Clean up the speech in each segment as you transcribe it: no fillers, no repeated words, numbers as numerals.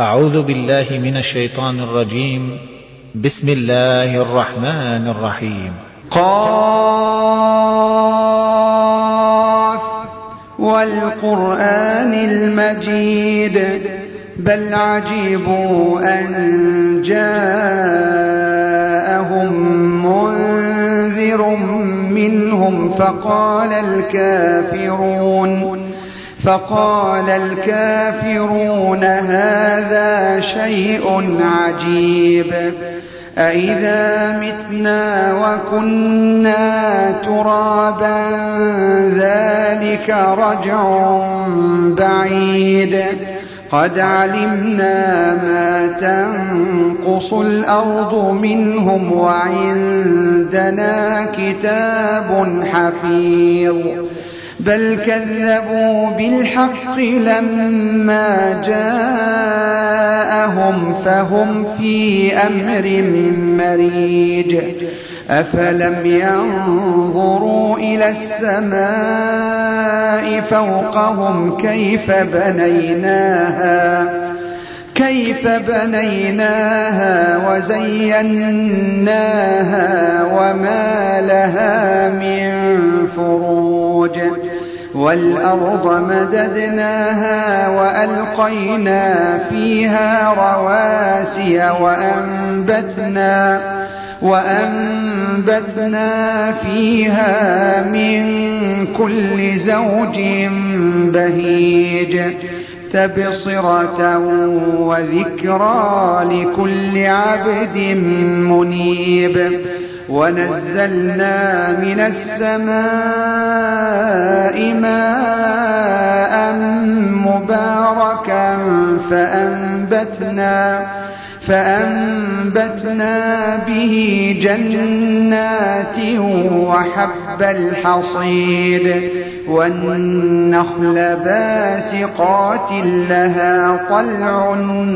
أعوذ بالله من الشيطان الرجيم. بسم الله الرحمن الرحيم. قاف والقرآن المجيد بل عجبوا أن جاءهم منذر منهم فقال الكافرون هذا شيء عجيب أإذا متنا وكنا ترابا ذلك رجع بعيد قد علمنا ما تنقص الأرض منهم وعندنا كتاب حفيظ بل كذبوا بالحق لما جاءهم فهم في أمر مريج أفلم ينظروا إلى السماء فوقهم كيف بنيناها وزيناها وما لها من فروج والأرض مددناها وألقينا فيها رواسي وأنبتنا فيها من كل زوج بهيج تبصرة وذكرى لكل عبد منيب ونزلنا من السماء ماء مباركا فأنبتنا به جنات وحب الحصيد والنخل باسقات لها طلع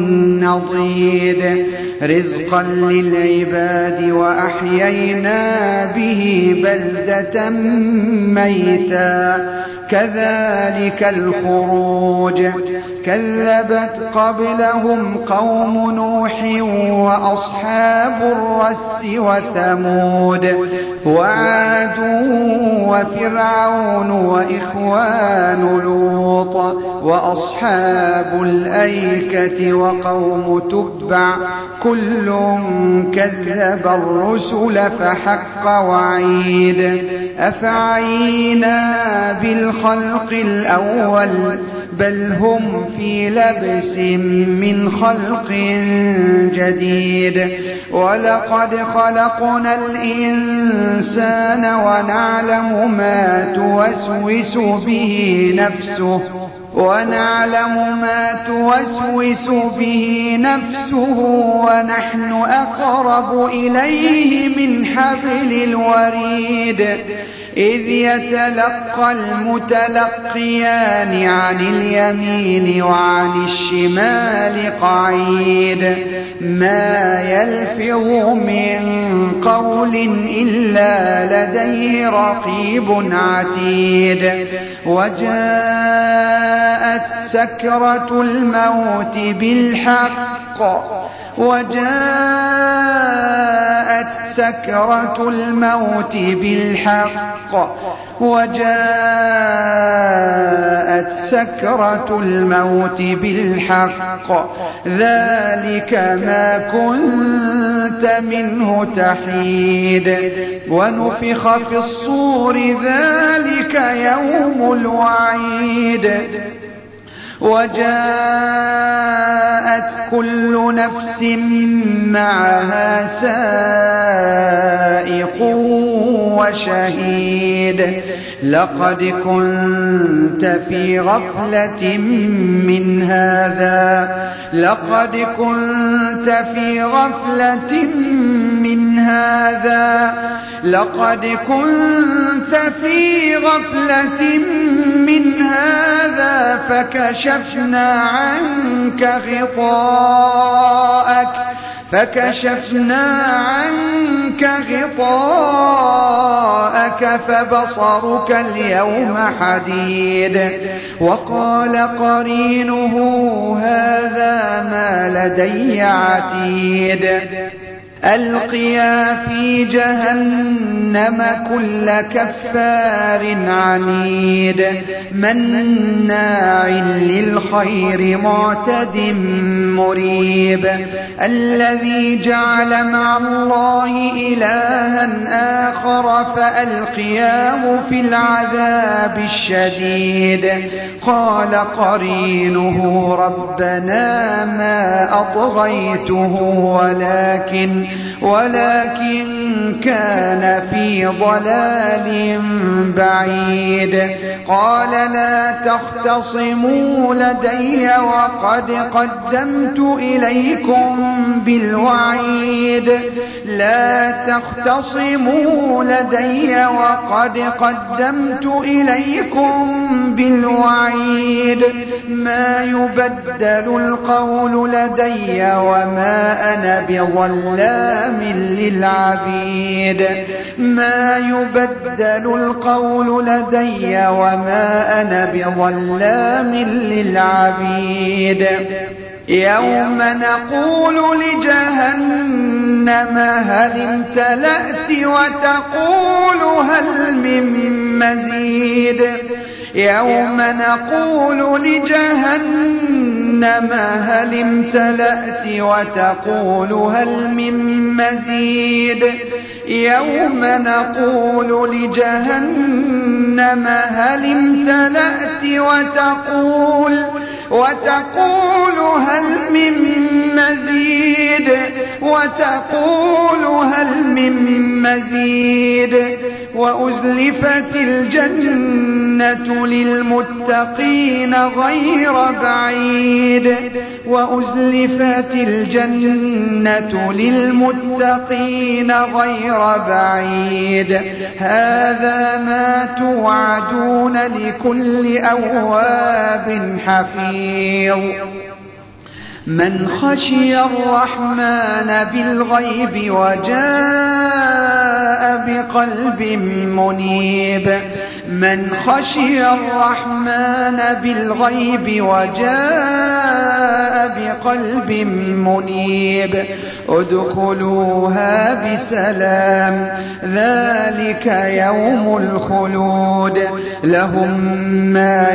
نضيد رزقا للعباد وأحيينا به بلدة ميتا كذلك الخروج كذبت قبلهم قوم نوح وأصحاب الرس وثمود وعاد وفرعون وإخوان لوط وأصحاب الأيكة وقوم تبع كل كذب الرسل فحق وعيد أفعينا بالخلق الأول بل هم في لبس من خلق جديد ولقد خلقنا الإنسان ونعلم ما توسوس به نفسه ونحن أقرب إليه من حبل الوريد إذ يتلقى المتلقيان عن اليمين وعن الشمال قعيد ما يلفظ من قول إلا لديه رقيب عتيد وجاءت سكرة الموت بالحق ذلك ما كنت منه تحيد ونفخ في الصور ذلك يوم الوعيد وجاءت كل نفس معها سائق وشهيد لقد كنت في غفلة من هذا فكشفنا عنك غطاءك فكشفنا عنك غطاءك فبصرك اليوم حديد وقال قرينه هذا ما لدي عتيد ألقيا في جهنم كل كفار عنيد مناع للخير معتد مريب الذي جعل مع الله إلها آخر فألقياه في العذاب الشديد قال قرينه ربنا ما أطغيته ولكن كان في ضلال بعيد قال لا تختصموا لدي وقد قدمت إليكم بالوعيد لا تختصموا لدي وقد قدمت إليكم بالوعيد ما يبدل القول لدي وما أنا بظلام للعبيد ما يبدل القول لدي وما أنا بظلام للعبيد يوم نقول لجهنم هل امتلأت وتقول هل من مزيد يوم نقول لجهنم هل امتلأت وتقول هل من مزيد يوم نقول لجهنم هل امتلأت وتقول هل من مزيد وأزلفت الجنة للمتقين غير بعيد وأزلفت الجنة للمتقين غير بعيد هذا ما توعدون لكل أواب حفيظ من خشي الرحمن بالغيب وجاء بقلب منيب من خشي الرحمن بالغيب وجاء بقلب منيب ادخلوها بسلام ذلك يوم الخلود لهم ما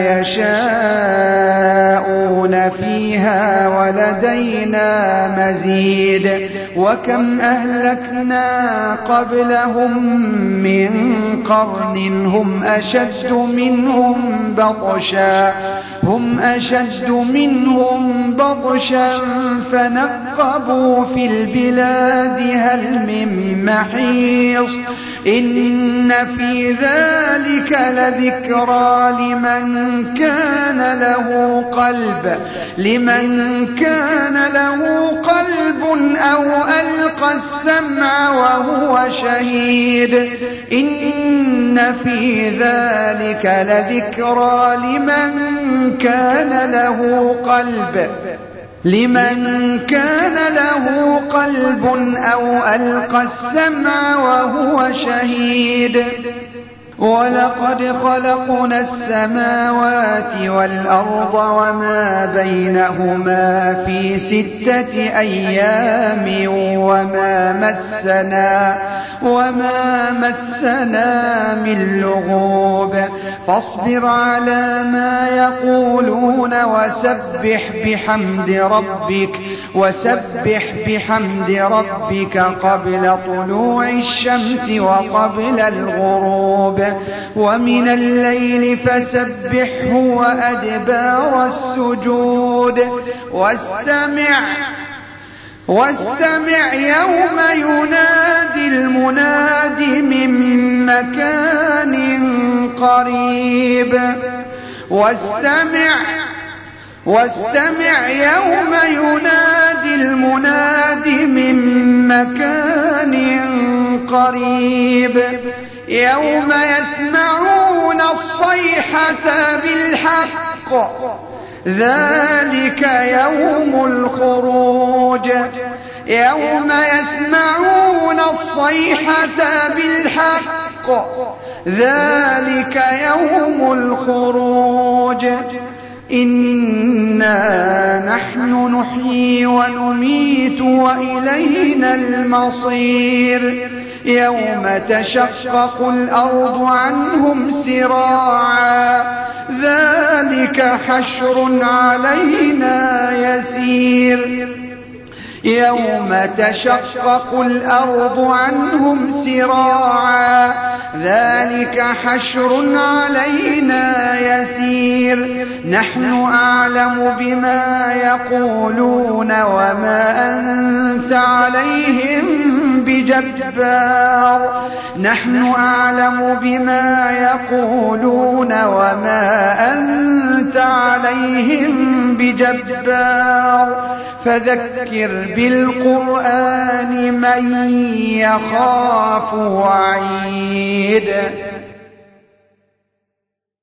يشاءون فيها ولدينا مزيد وكم أهلكنا قبلهم من قرن هم أشد منهم بطشا فنقبوا في البلاد هل من محيص إن في ذلك لذكرى لمن كان له قلب أو ألقى السمع وهو شهيد إن في ذلك لذكرى لمن كان له قلب أو ألقى السمع وهو شهيد ولقد خلقنا السماوات والأرض وما بينهما في 6 أيام وما مسنا من لغوب فاصبر على ما يقولون وسبح بحمد ربك قبل طلوع الشمس وقبل الغروب ومن الليل فسبحه وأدبار السجود واستمع يوم ينادي المناد من مكان قريب واستمع يوم ينادي المناد من مكان قريب يوم يسمعون الصيحة بالحق ذلك يوم الخروج يوم يسمعون الصيحة بالحق ذلك يوم الخروج إنا نحن نحيي ونميت وإلينا المصير يوم تشقق الأرض عنهم سراعا ذلك حشر علينا يسير يوم تشقق الأرض عنهم سراعا ذلك حشر علينا يسير نحن أعلم بما يقولون وما أنت عليهم بجبار نحن أعلم بما يقولون وما أنت عليهم بجبار فذكر بالقرآن من يخاف وعيد